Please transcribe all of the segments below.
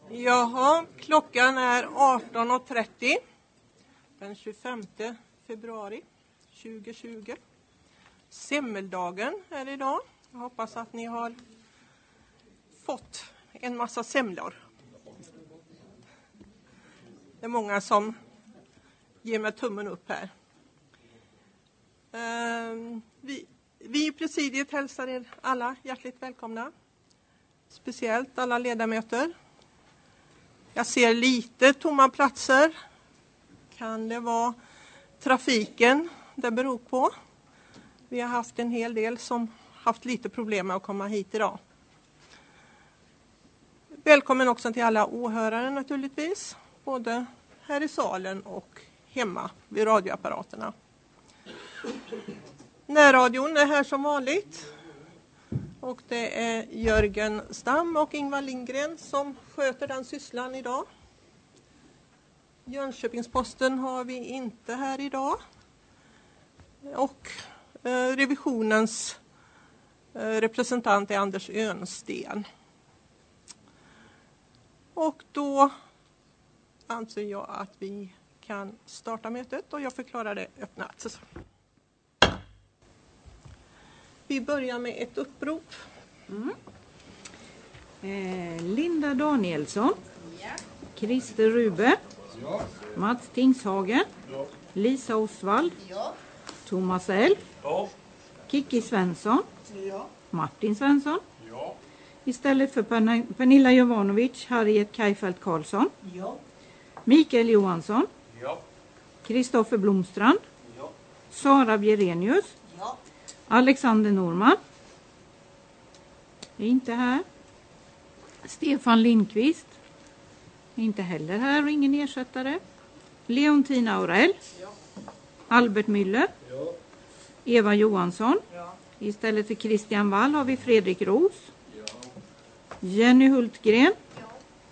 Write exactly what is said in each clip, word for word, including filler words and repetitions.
Jaha, klockan är arton och trettio den tjugofemte februari tjugohundratjugo. Semmeldagen är det idag. Jag hoppas att ni har fått en massa semlor. Det är många som ger mig tummen upp här. Uh, vi, vi i presidiet hälsar er alla hjärtligt välkomna. Speciellt alla ledamöter. Jag ser lite tomma platser. Kan det vara trafiken det beror på? Vi har haft en hel del som haft lite problem med att komma hit idag. Välkommen också till alla åhörare naturligtvis. Både här i salen och hemma vid radioapparaterna. Närradion är här som vanligt. Och det är Jörgen Stam och Ingvar Lindgren som sköter den sysslan idag. Jönköpingsposten har vi inte här idag. Och eh, revisionens eh, representant är Anders Önsten. Och då anser jag att vi kan starta mötet och jag förklarar det öppnat. Vi börjar med ett upprop. Mm. Eh, Linda Danielsson. Ja. Christer Rube. Ja. Mats Tingshagen. Ja. Lisa Osvald. Ja. Thomas L. Ja. Kiki Svensson. Ja. Martin Svensson. Ja. Istället för Pernilla Jovanovic, Harriet Kajfelt Karlsson. Ja. Mikael Johansson. Ja. Kristoffer Blomstrand. Ja. Sara Bjerenius. Ja. Alexander Norman. Är inte här. Stefan Lindqvist. Är inte heller här och ingen ersättare. Leontina Aurell. Ja. Albert Müller. Ja. Eva Johansson. Ja. Istället för Christian Wall har vi Fredrik Ros. Ja. Jenny Hultgren. Ja.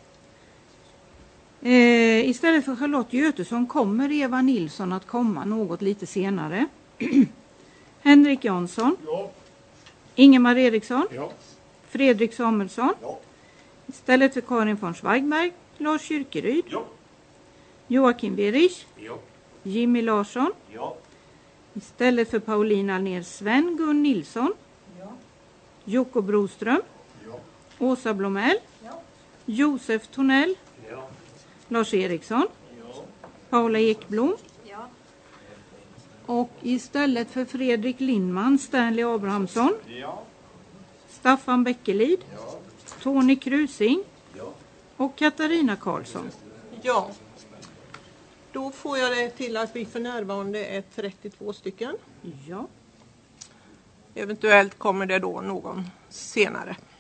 Eh, istället för Charlotte Götesson kommer Eva Nilsson att komma något lite senare. Henrik Jansson. Ja. Ingemar Eriksson. Ja. Fredrik Samuelsson. Ja. Istället för Karin von Schweigberg, Lars Kyrkeryd. Ja. Joakim Berich. Ja. Jimmy Larsson. Ja. Istället för Paulina Alnér, Sven Gun Nilsson. Ja. Jocko Broström. Ja. Åsa Blomell. Ja. Josef Tonell. Ja. Lars Eriksson. Ja. Paula Ekblom. Ja. Och istället för Fredrik Lindman, Stanley Abrahamsson. Ja. Staffan Bäckelid. Ja. Tony Krusing. Ja. Och Katarina Karlsson. Ja. Då får jag det till att vi för närvarande är trettiotvå stycken. Ja. Eventuellt kommer det då någon senare.